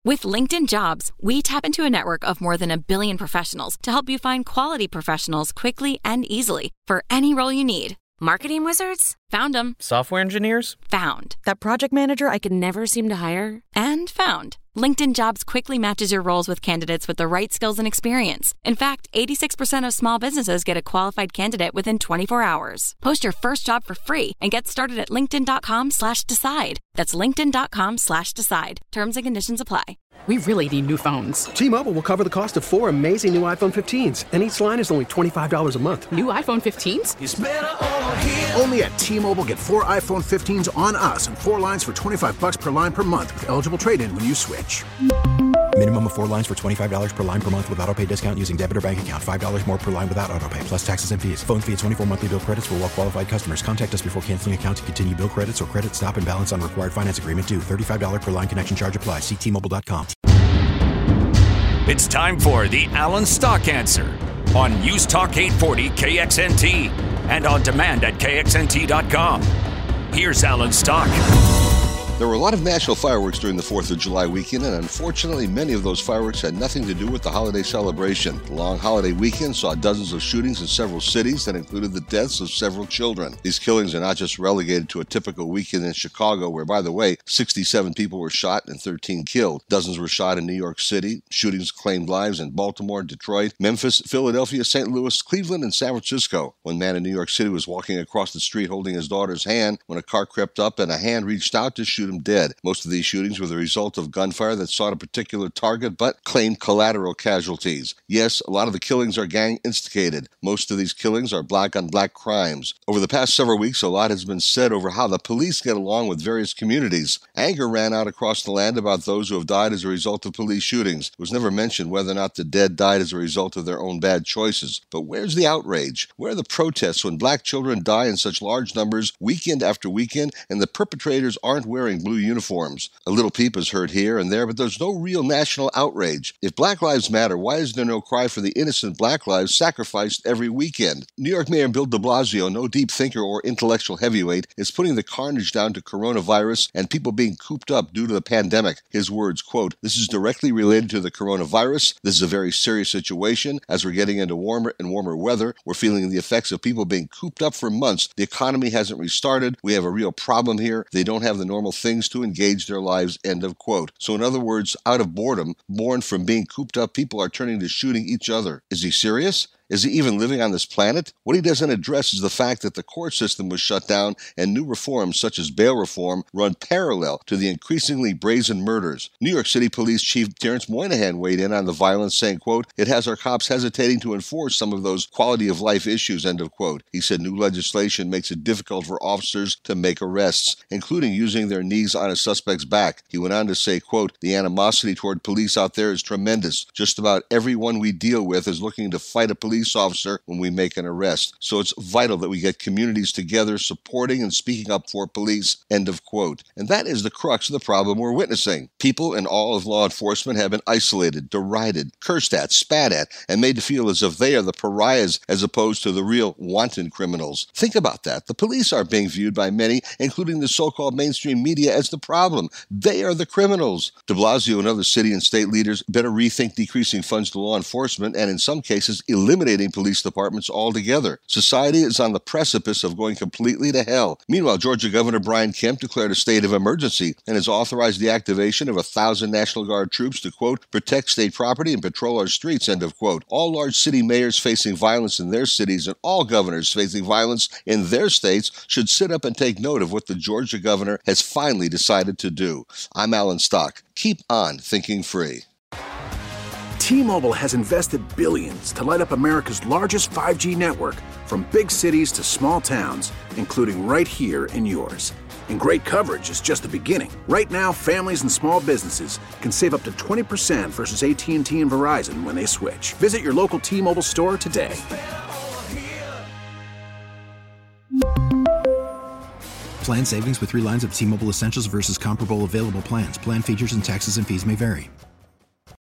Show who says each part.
Speaker 1: With LinkedIn Jobs, we tap into a network of more than 1 billion professionals to help you find quality professionals quickly and easily for any role you need.
Speaker 2: Marketing wizards?
Speaker 1: Found them.
Speaker 3: Software engineers?
Speaker 1: Found.
Speaker 2: That project manager I could never seem to hire?
Speaker 1: And found. LinkedIn Jobs quickly matches your roles with candidates with the right skills and experience. In fact, 86% of small businesses get a qualified candidate within 24 hours. Post your first job for free and get started at linkedin.com/decide. That's linkedin.com/decide. Terms and conditions apply.
Speaker 4: We really need new phones.
Speaker 5: T-Mobile will cover the cost of 4 amazing new iPhone 15s, and each line is only $25 a month.
Speaker 4: New iPhone 15s?
Speaker 6: It's better over here. Only at T-Mobile, get 4 iPhone 15s on us and 4 lines for $25 per line per month with eligible trade-in when you switch.
Speaker 7: Minimum of 4 lines for $25 per line per month with autopay discount using debit or bank account. $5 more per line without autopay, plus taxes and fees. Phone fee at 24 monthly bill credits for well-qualified customers. Contact us before canceling account to continue bill credits or credit stop and balance on required finance agreement due. $35 per line connection charge applies. See T-Mobile.com.
Speaker 8: It's time for the Alan Stock Answer on News Talk 840 KXNT and on demand at KXNT.com. Here's Alan Stock.
Speaker 9: There were a lot of national fireworks during the 4th of July weekend, and unfortunately, many of those fireworks had nothing to do with the holiday celebration. The long holiday weekend saw dozens of shootings in several cities that included the deaths of several children. These killings are not just relegated to a typical weekend in Chicago, where, by the way, 67 people were shot and 13 killed. Dozens were shot in New York City. Shootings claimed lives in Baltimore, Detroit, Memphis, Philadelphia, St. Louis, Cleveland, and San Francisco. One man in New York City was walking across the street holding his daughter's hand when a car crept up and a hand reached out to shoot him dead. Most of these shootings were the result of gunfire that sought a particular target but claimed collateral casualties. Yes, a lot of the killings are gang instigated. Most of these killings are black-on-black crimes. Over the past several weeks, a lot has been said over how the police get along with various communities. Anger ran out across the land about those who have died as a result of police shootings. It was never mentioned whether or not the dead died as a result of their own bad choices. But where's the outrage? Where are the protests when black children die in such large numbers weekend after weekend and the perpetrators aren't wearing blue uniforms? A little peep is heard here and there, but there's no real national outrage. If Black Lives Matter, why is there no cry for the innocent black lives sacrificed every weekend? New York Mayor Bill de Blasio, no deep thinker or intellectual heavyweight, is putting the carnage down to coronavirus and people being cooped up due to the pandemic. His words, quote, "This is directly related to the coronavirus. This is a very serious situation. As we're getting into warmer and warmer weather, we're feeling the effects of people being cooped up for months. The economy hasn't restarted. We have a real problem here. They don't have the normal things to engage their lives," end of quote. So in other words, out of boredom, born from being cooped up, people are turning to shooting each other. Is he serious? Is he even living on this planet? What he doesn't address is the fact that the court system was shut down and new reforms such as bail reform run parallel to the increasingly brazen murders. New York City Police Chief Terrence Moynihan weighed in on the violence, saying, quote, "It has our cops hesitating to enforce some of those quality of life issues," end of quote. He said new legislation makes it difficult for officers to make arrests, including using their knees on a suspect's back. He went on to say, quote, "The animosity toward police out there is tremendous. Just about everyone we deal with is looking to fight a police officer when we make an arrest. So it's vital that we get communities together supporting and speaking up for police," end of quote. And that is the crux of the problem we're witnessing. People in all of law enforcement have been isolated, derided, cursed at, spat at, and made to feel as if they are the pariahs as opposed to the real wanton criminals. Think about that. The police are being viewed by many, including the so-called mainstream media, as the problem. They are the criminals. De Blasio and other city and state leaders better rethink decreasing funds to law enforcement and in some cases eliminating police departments altogether. Society is on the precipice of going completely to hell. Meanwhile, Georgia Governor Brian Kemp declared a state of emergency and has authorized the activation of 1,000 National Guard troops to, quote, "protect state property and patrol our streets," end of quote. All large city mayors facing violence in their cities and all governors facing violence in their states should sit up and take note of what the Georgia governor has finally decided to do. I'm Alan Stock. Keep on thinking free.
Speaker 6: T-Mobile has invested billions to light up America's largest 5G network, from big cities to small towns, including right here in yours. And great coverage is just the beginning. Right now, families and small businesses can save up to 20% versus AT&T and Verizon when they switch. Visit your local T-Mobile store today.
Speaker 7: Plan savings with 3 lines of T-Mobile Essentials versus comparable available plans. Plan features and taxes and fees may vary.